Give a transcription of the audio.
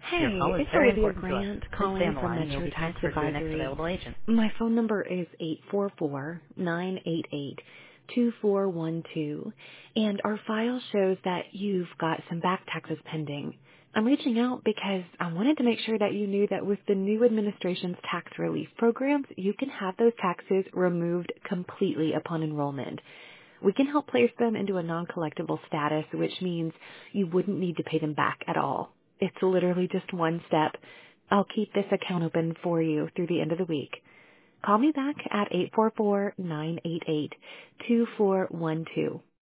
Your Hey, call is it's very Olivia important to us. Grant Please stay calling on the from line and you'll Metro be Tax transferred to the next Advisory. available agent. My phone number is 844-988-2412, and our file shows that you've got some back taxes pending. I'm reaching out because I wanted to make sure that you knew that with the new administration's tax relief programs, you can have those taxes removed completely upon enrollment. We can help place them into a non-collectible status, which means you wouldn't need to pay them back at all. It's literally just one step. I'll keep this account open for you through the end of the week. Call me back at 844-988-2412.